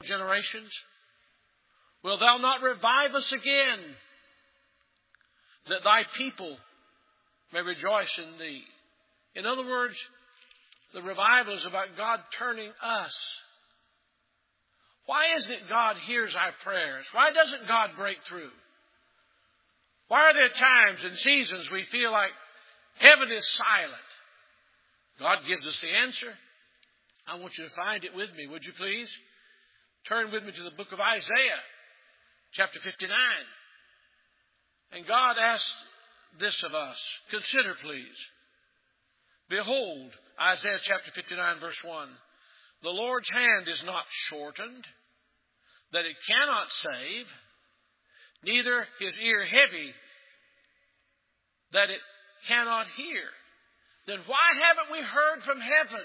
generations? Wilt thou not revive us again, that thy people may rejoice in thee? In other words, the revival is about God turning us. Why isn't it God hears our prayers? Why doesn't God break through? Why are there times and seasons we feel like heaven is silent? God gives us the answer. I want you to find it with me, would you please? Turn with me to the book of Isaiah, chapter 59. And God asks this of us. Consider, please. Behold, Isaiah chapter 59, verse 1. The Lord's hand is not shortened, that it cannot save, neither his ear heavy, that it cannot hear. Then why haven't we heard from heaven?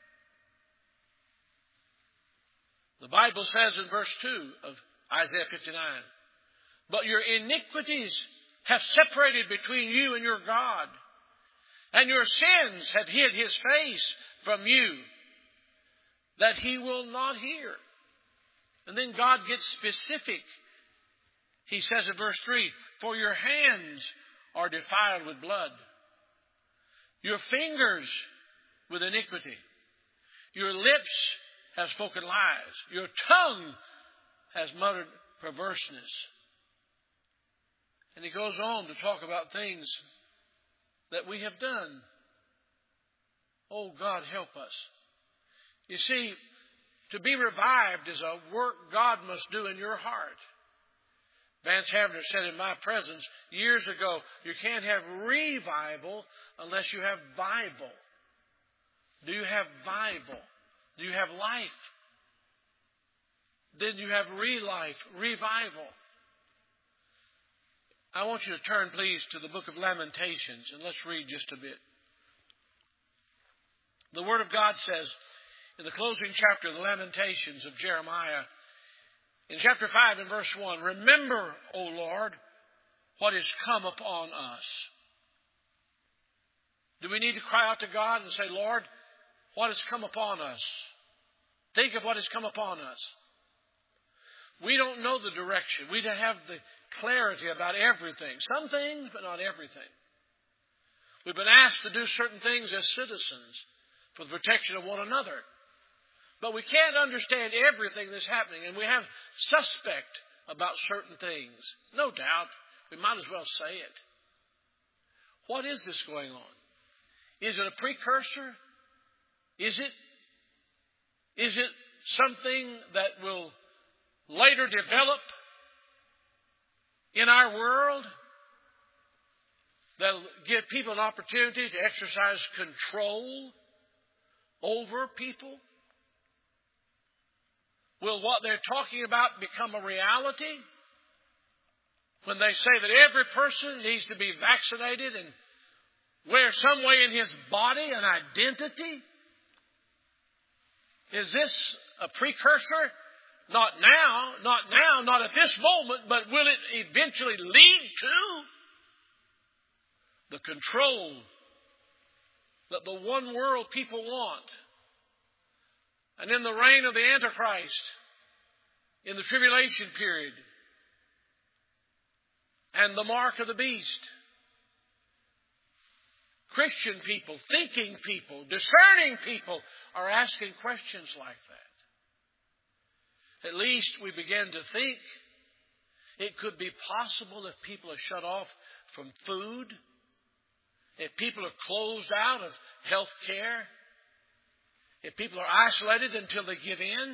The Bible says in verse 2 of Isaiah 59, but your iniquities have separated between you and your God, and your sins have hid his face from you, that he will not hear. And then God gets specific. He says in verse 3, for your hands are defiled with blood, your fingers with iniquity, your lips have spoken lies, your tongue has muttered perverseness. And he goes on to talk about things that we have done. Oh, God, help us. You see, to be revived is a work God must do in your heart. Vance Havner said in my presence years ago, you can't have revival unless you have Bible. Do you have Bible? Do you have life? Then you have re-life, revival. I want you to turn, please, to the book of Lamentations, and let's read just a bit. The Word of God says, in the closing chapter of the Lamentations of Jeremiah, in chapter 5 and verse 1, remember, O Lord, what is come upon us. Do we need to cry out to God and say, Lord, what has come upon us? Think of what has come upon us. We don't know the direction. We don't have the clarity about everything. Some things, but not everything. We've been asked to do certain things as citizens for the protection of one another. But we can't understand everything that's happening, and we have suspect about certain things. No doubt. We might as well say it. What is this going on? Is it a precursor? Is it something that will later develop in our world that will give people an opportunity to exercise control over people? Will what they're talking about become a reality? When they say that every person needs to be vaccinated and wear some way in his body an identity? Is this a precursor? Not now, not at this moment, but will it eventually lead to the control that the one world people want? And in the reign of the Antichrist, in the tribulation period, and the mark of the beast, Christian people, thinking people, discerning people are asking questions like that. At least we begin to think it could be possible if people are shut off from food, if people are closed out of health care, if people are isolated until they give in.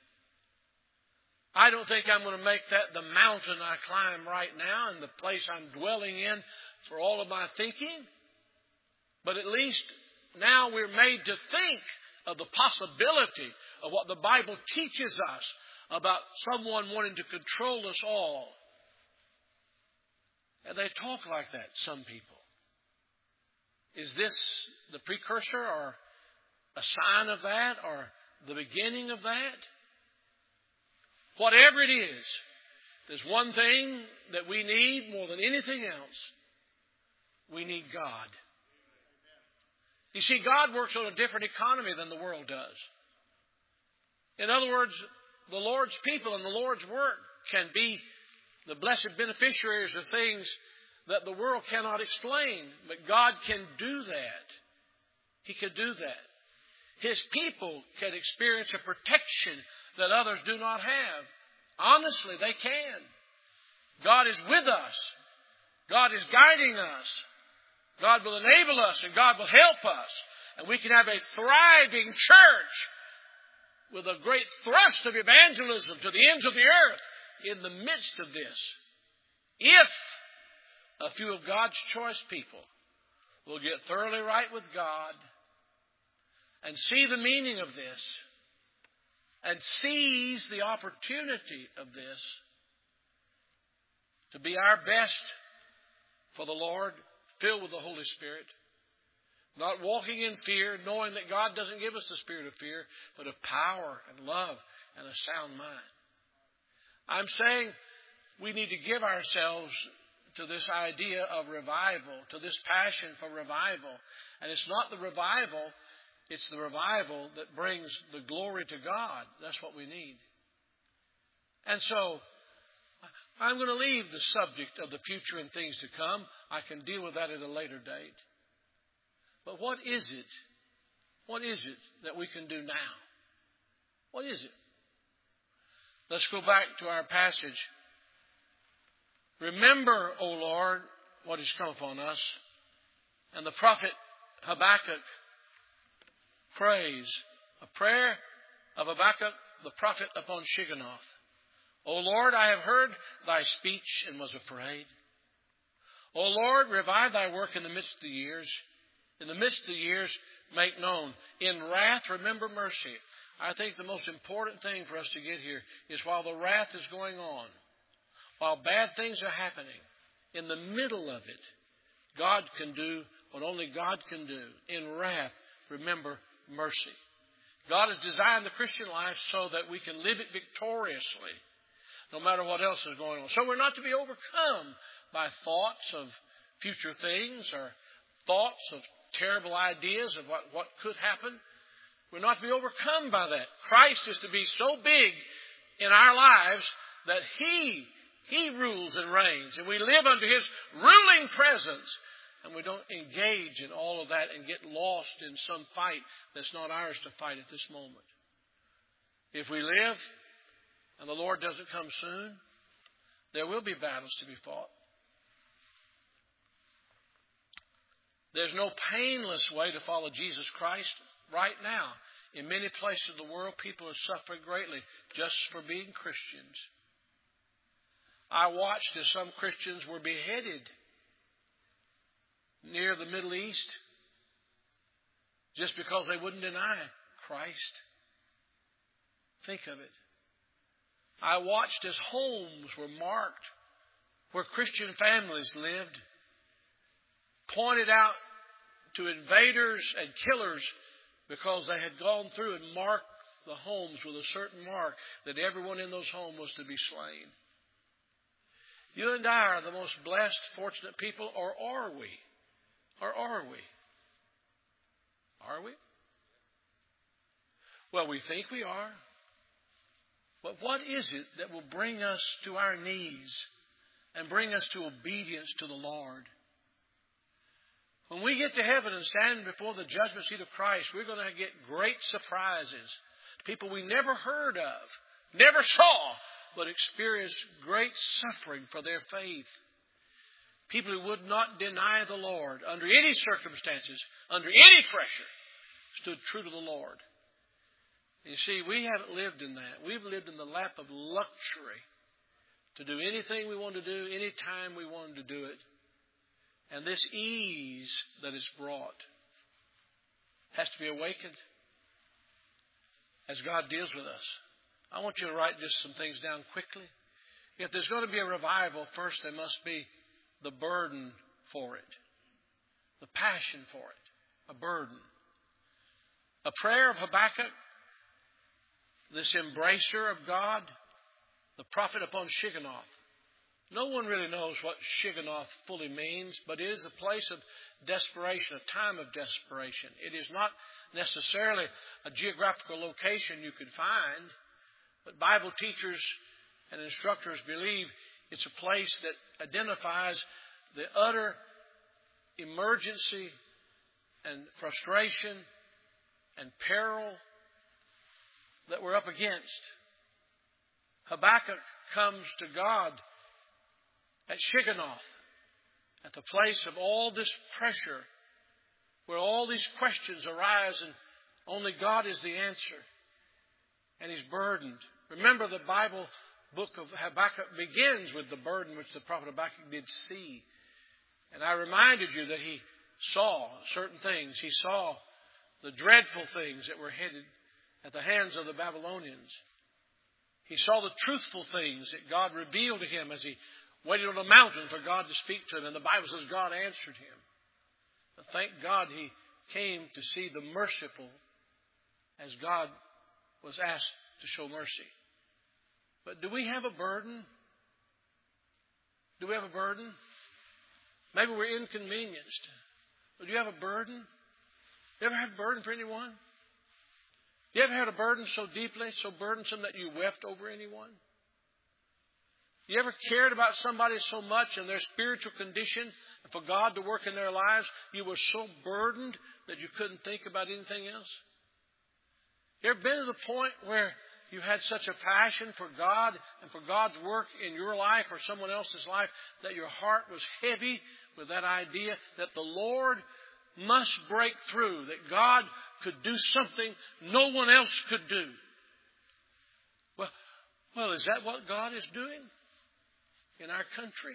I don't think I'm going to make that the mountain I climb right now and the place I'm dwelling in for all of my thinking. But at least now we're made to think of the possibility of what the Bible teaches us about someone wanting to control us all. And they talk like that, some people. Is this the precursor or a sign of that or the beginning of that? Whatever it is, there's one thing that we need more than anything else. We need God. You see, God works on a different economy than the world does. In other words, the Lord's people and the Lord's work can be the blessed beneficiaries of things that the world cannot explain. But God can do that. He can do that. His people can experience a protection that others do not have. Honestly, they can. God is with us. God is guiding us. God will enable us and God will help us. And we can have a thriving church with a great thrust of evangelism to the ends of the earth in the midst of this. If a few of God's choice people will get thoroughly right with God and see the meaning of this and seize the opportunity of this to be our best for the Lord, filled with the Holy Spirit, not walking in fear, knowing that God doesn't give us the spirit of fear, but of power and love and a sound mind. I'm saying we need to give ourselves to this idea of revival, to this passion for revival. And it's not the revival, it's the revival that brings the glory to God. That's what we need. And so, I'm going to leave the subject of the future and things to come. I can deal with that at a later date. But what is it? What is it that we can do now? What is it? Let's go back to our passage. Remember, O Lord, what has come upon us. And the prophet Habakkuk prays a prayer of Habakkuk, the prophet, upon Shigionoth. O Lord, I have heard thy speech and was afraid. O Lord, revive thy work in the midst of the years. In the midst of the years, make known. In wrath, remember mercy. I think the most important thing for us to get here is while the wrath is going on, while bad things are happening, in the middle of it, God can do what only God can do. In wrath, remember mercy. God has designed the Christian life so that we can live it victoriously, no matter what else is going on. So we're not to be overcome by thoughts of future things or thoughts of terrible ideas of what could happen. We're not to be overcome by that. Christ is to be so big in our lives that He rules and reigns. And we live under His ruling presence. And we don't engage in all of that and get lost in some fight that's not ours to fight at this moment. If we live and the Lord doesn't come soon, there will be battles to be fought. There's no painless way to follow Jesus Christ right now. In many places of the world, people are suffering greatly just for being Christians. I watched as some Christians were beheaded near the Middle East just because they wouldn't deny Christ. Think of it. I watched as homes were marked where Christian families lived, pointed out to invaders and killers because they had gone through and marked the homes with a certain mark that everyone in those homes was to be slain. You and I are the most blessed, fortunate people, or are we? Or are we? Are we? Well, we think we are. But what is it that will bring us to our knees and bring us to obedience to the Lord? When we get to heaven and stand before the judgment seat of Christ, we're going to get great surprises. People we never heard of, never saw, but experienced great suffering for their faith. People who would not deny the Lord under any circumstances, under any pressure, stood true to the Lord. You see, we haven't lived in that. We've lived in the lap of luxury to do anything we want to do, any time we want to do it. And this ease that is brought has to be awakened as God deals with us. I want you to write just some things down quickly. If there's going to be a revival, first there must be the burden for it, the passion for it, a burden. A prayer of Habakkuk, this embracer of God, the prophet upon Shigionoth. No one really knows what Shigionoth fully means, but it is a place of desperation, a time of desperation. It is not necessarily a geographical location you could find, But Bible teachers and instructors believe it's a place that identifies the utter emergency and frustration and peril that we're up against. Habakkuk comes to God at Shigionoth, at the place of all this pressure, where all these questions arise and only God is the answer. And he's burdened. Remember, the Bible book of Habakkuk begins with the burden which the prophet Habakkuk did see. And I reminded you that he saw certain things. He saw the dreadful things that were headed at the hands of the Babylonians. He saw the truthful things that God revealed to him as he waited on a mountain for God to speak to him. And the Bible says God answered him. But thank God he came to see the merciful as God was asked to show mercy. But do we have a burden? Do we have a burden? Maybe we're inconvenienced. But do you have a burden? You ever had a burden for anyone? You ever had a burden so deeply, so burdensome that you wept over anyone? You ever cared about somebody so much and their spiritual condition, and for God to work in their lives, you were so burdened that you couldn't think about anything else? You ever been to the point where you had such a passion for God and for God's work in your life or someone else's life that your heart was heavy with that idea that the Lord must break through, that God could do something no one else could do? Well, is that what God is doing in our country?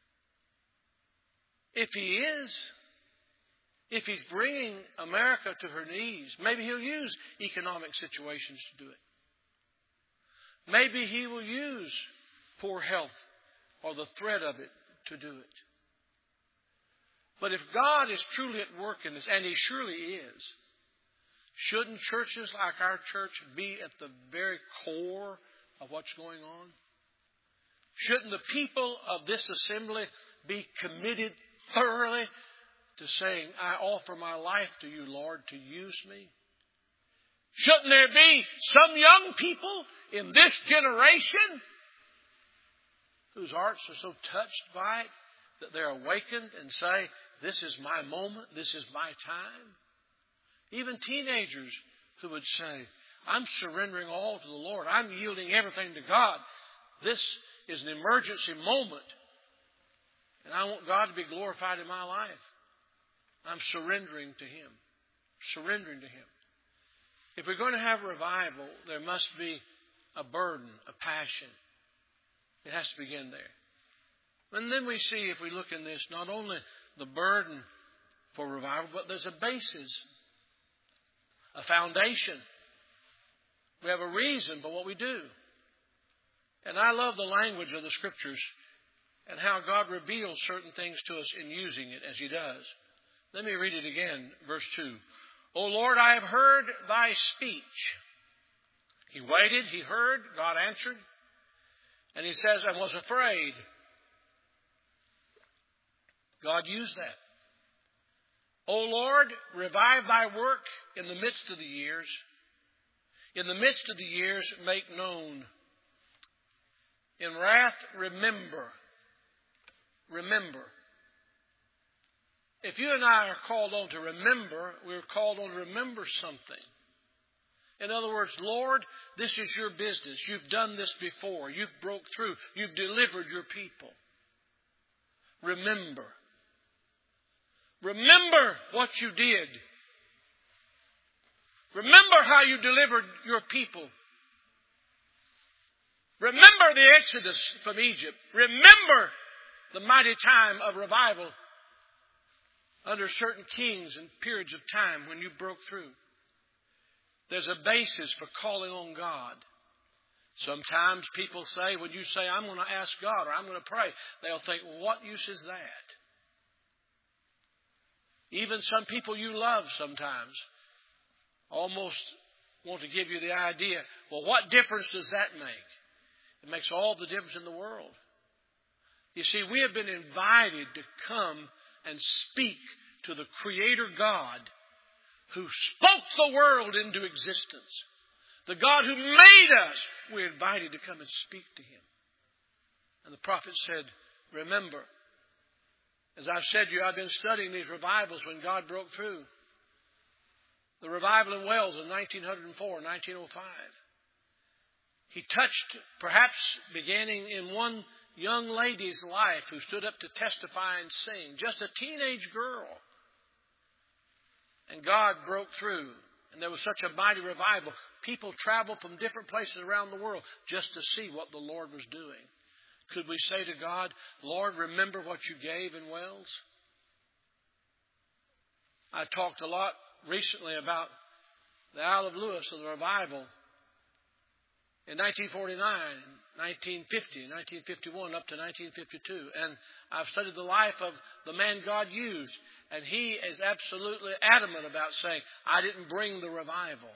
If He is, if He's bringing America to her knees, maybe He'll use economic situations to do it. Maybe He will use poor health or the threat of it to do it. But if God is truly at work in this, and He surely is, shouldn't churches like our church be at the very core of what's going on? Shouldn't the people of this assembly be committed thoroughly to saying, I offer my life to you, Lord, to use me? Shouldn't there be some young people in this generation whose hearts are so touched by it that they're awakened and say, this is my moment, this is my time? Even teenagers who would say, I'm surrendering all to the Lord. I'm yielding everything to God. This is an emergency moment. And I want God to be glorified in my life. I'm surrendering to Him. Surrendering to Him. If we're going to have revival, there must be a burden, a passion. It has to begin there. And then we see, if we look in this, not only the burden for revival, but there's a basis, a foundation. We have a reason for what we do. And I love the language of the Scriptures and how God reveals certain things to us in using it as He does. Let me read it again, verse 2. O Lord, I have heard Thy speech. He waited, He heard, God answered. And He says, I was afraid. God used that. O Lord, revive Thy work in the midst of the years. In the midst of the years, make known. In wrath, remember. Remember. If you and I are called on to remember, we're called on to remember something. In other words, Lord, this is your business. You've done this before. You've broke through. You've delivered your people. Remember. Remember what you did. Remember how you delivered your people. Remember the Exodus from Egypt. Remember the mighty time of revival under certain kings and periods of time when you broke through. There's a basis for calling on God. Sometimes people say, when you say, I'm going to ask God or I'm going to pray, they'll think, well, what use is that? Even some people you love sometimes almost want to give you the idea, well, what difference does that make? It makes all the difference in the world. You see, we have been invited to come and speak to the Creator God who spoke the world into existence. The God who made us, we're invited to come and speak to Him. And the prophet said, remember, as I've said to you, I've been studying these revivals when God broke through. The revival in Wales in 1904, 1905. He touched, perhaps beginning in one young lady's life who stood up to testify and sing, just a teenage girl. And God broke through. And there was such a mighty revival. People traveled from different places around the world just to see what the Lord was doing. Could we say to God, Lord, remember what you gave in Wales? I talked a lot recently about the Isle of Lewis and the revival in 1949, 1950, 1951, up to 1952. And I've studied the life of the man God used. And he is absolutely adamant about saying, I didn't bring the revival.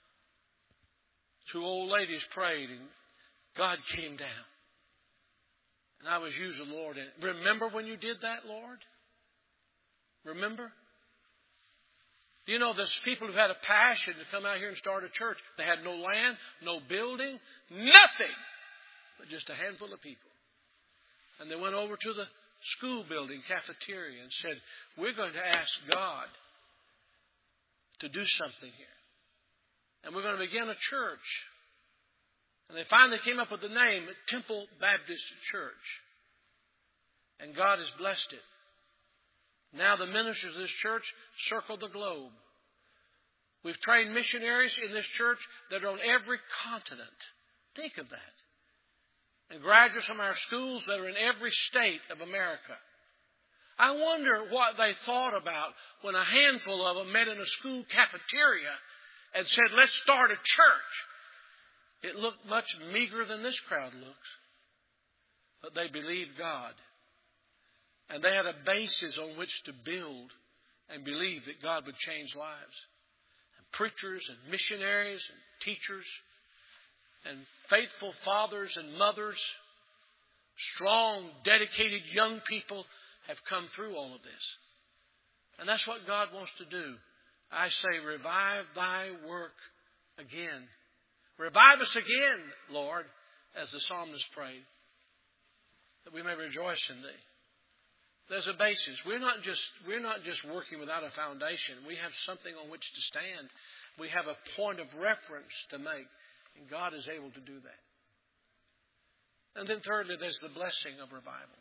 Two old ladies prayed and God came down. And I was using the Lord in it. Remember when you did that, Lord? Remember? You know, there's people who've had a passion to come out here and start a church. They had no land, no building, nothing, but just a handful of people. And they went over to the school building cafeteria and said, we're going to ask God to do something here. And we're going to begin a church. And they finally came up with the name Temple Baptist Church. And God has blessed it. Now the ministers of this church circle the globe. We've trained missionaries in this church that are on every continent. Think of that. And graduates from our schools that are in every state of America. I wonder what they thought about when a handful of them met in a school cafeteria and said, let's start a church. It looked much meager than this crowd looks. But they believed God. And they had a basis on which to build and believe that God would change lives. And preachers and missionaries and teachers and faithful fathers and mothers, strong, dedicated young people have come through all of this. And that's what God wants to do. I say, revive thy work again. Revive us again, Lord, as the psalmist prayed, that we may rejoice in thee. There's a basis. We're not just working without a foundation. We have something on which to stand. We have a point of reference to make. And God is able to do that. And then thirdly, there's the blessing of revival.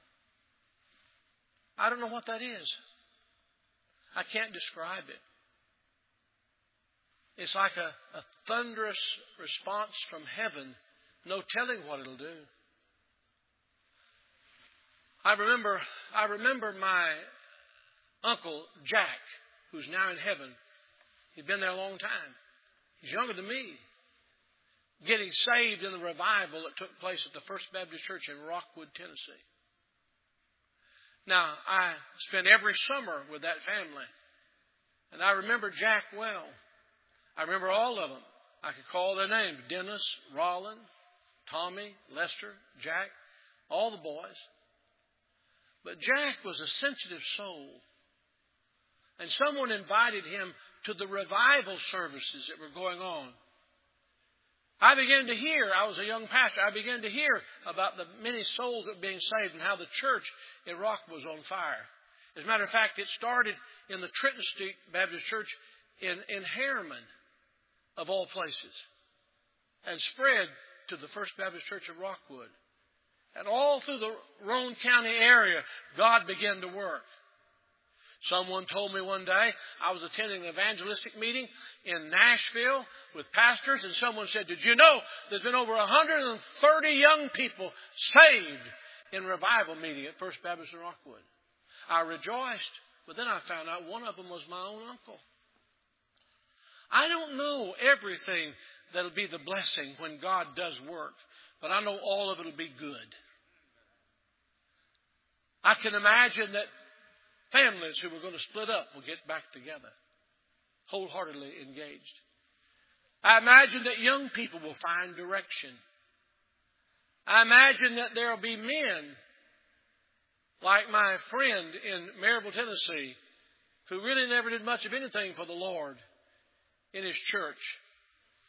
I don't know what that is. I can't describe it. It's like a thunderous response from heaven. No telling what it'll do. I remember my uncle Jack, who's now in heaven. He's been there a long time. He's younger than me. Getting saved in the revival that took place at the First Baptist Church in Rockwood, Tennessee. Now, I spent every summer with that family. And I remember Jack well. I remember all of them. I could call their names. Dennis, Rollin, Tommy, Lester, Jack, all the boys. But Jack was a sensitive soul. And someone invited him to the revival services that were going on. I began to hear, I was a young pastor, I began to hear about the many souls that were being saved and how the church in Rock was on fire. As a matter of fact, it started in the Trenton Street Baptist Church in Harriman, of all places, and spread to the First Baptist Church of Rockwood. And all through the Roane County area, God began to work. Someone told me one day, I was attending an evangelistic meeting in Nashville with pastors, and someone said, did you know there's been over 130 young people saved in revival meeting at First Baptist in Rockwood? I rejoiced, but then I found out one of them was my own uncle. I don't know everything that'll be the blessing when God does work, but I know all of it will be good. I can imagine that families who were going to split up will get back together, wholeheartedly engaged. I imagine that young people will find direction. I imagine that there will be men like my friend in Maryville, Tennessee, who really never did much of anything for the Lord in his church,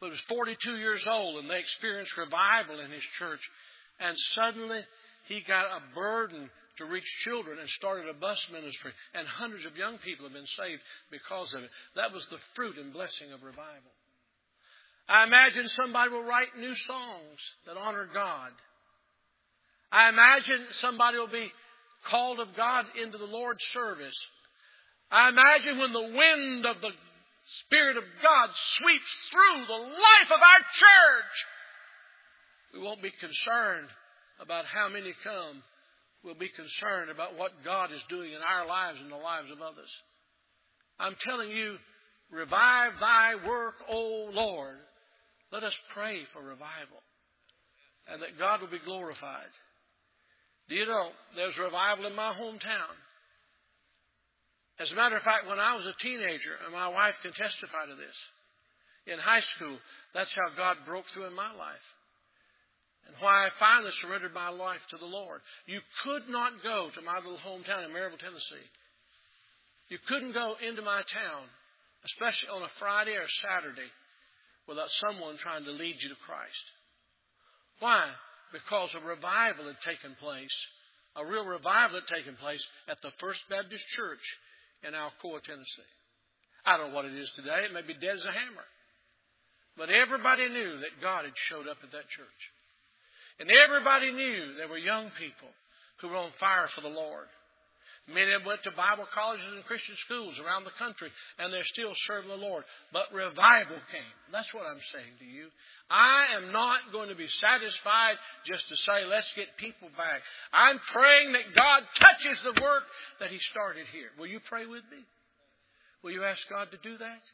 But he was 42 years old, and they experienced revival in his church. And suddenly, he got a burden to reach children and started a bus ministry. And hundreds of young people have been saved because of it. That was the fruit and blessing of revival. I imagine somebody will write new songs that honor God. I imagine somebody will be called of God into the Lord's service. I imagine when the wind of the Spirit of God sweeps through the life of our church, we won't be concerned about how many come. We'll be concerned about what God is doing in our lives and the lives of others. I'm telling you, revive thy work, O Lord. Let us pray for revival and that God will be glorified. Do you know, there's revival in my hometown. As a matter of fact, when I was a teenager, and my wife can testify to this, in high school, that's how God broke through in my life. And why I finally surrendered my life to the Lord. You could not go to my little hometown in Maryville, Tennessee. You couldn't go into my town, especially on a Friday or Saturday, without someone trying to lead you to Christ. Why? Because a revival had taken place. A real revival had taken place at the First Baptist Church in Alcoa, Tennessee. I don't know what it is today. It may be dead as a hammer. But everybody knew that God had showed up at that church. And everybody knew there were young people who were on fire for the Lord. Many of them went to Bible colleges and Christian schools around the country, and they're still serving the Lord. But revival came. That's what I'm saying to you. I am not going to be satisfied just to say, let's get people back. I'm praying that God touches the work that He started here. Will you pray with me? Will you ask God to do that?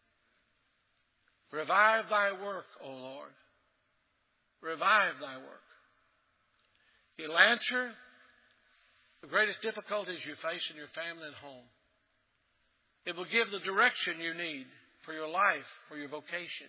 Revive thy work, O Lord. Revive thy work. He'll answer the greatest difficulties you face in your family and home. It will give the direction you need for your life, for your vocation.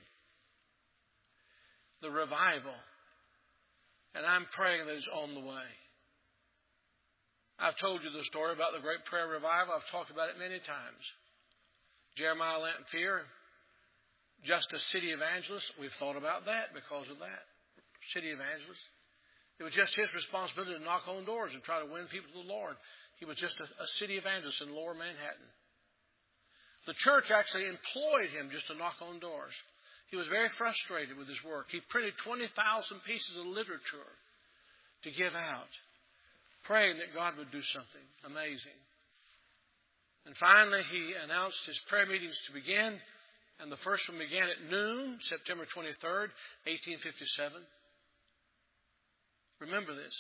The revival. And I'm praying that it's on the way. I've told you the story about the great prayer revival. I've talked about it many times. Jeremiah Lanphier, just a city evangelist. We've thought about that because of that. City evangelist. It was just his responsibility to knock on doors and try to win people to the Lord. He was just a city evangelist in Lower Manhattan. The church actually employed him just to knock on doors. He was very frustrated with his work. He printed 20,000 pieces of literature to give out, praying that God would do something amazing. And finally, he announced his prayer meetings to begin, and the first one began at noon, September 23rd, 1857. Remember this.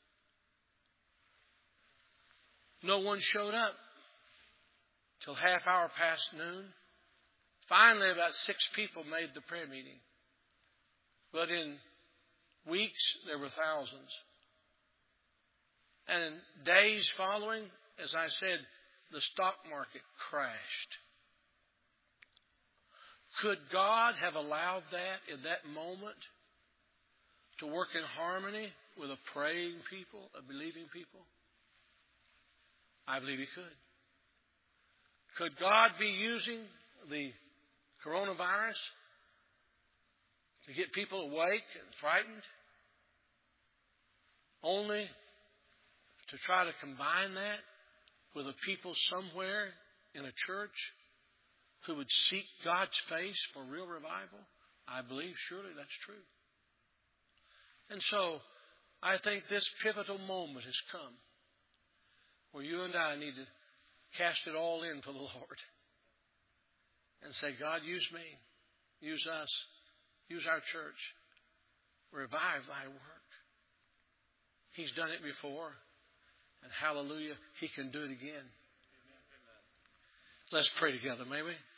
No one showed up till half hour past noon. Finally, about 6 people made the prayer meeting. But in weeks, there were thousands. And in days following, as I said, the stock market crashed. Could God have allowed that in that moment to work in harmony with a praying people, a believing people? I believe He could. Could God be using the coronavirus to get people awake and frightened? Only to try to combine that with a people somewhere in a church who would seek God's face for real revival? I believe surely that's true. And so, I think this pivotal moment has come where you and I need to cast it all in for the Lord and say, God, use me, use us, use our church, revive thy work. He's done it before, and hallelujah, He can do it again. Let's pray together, may we?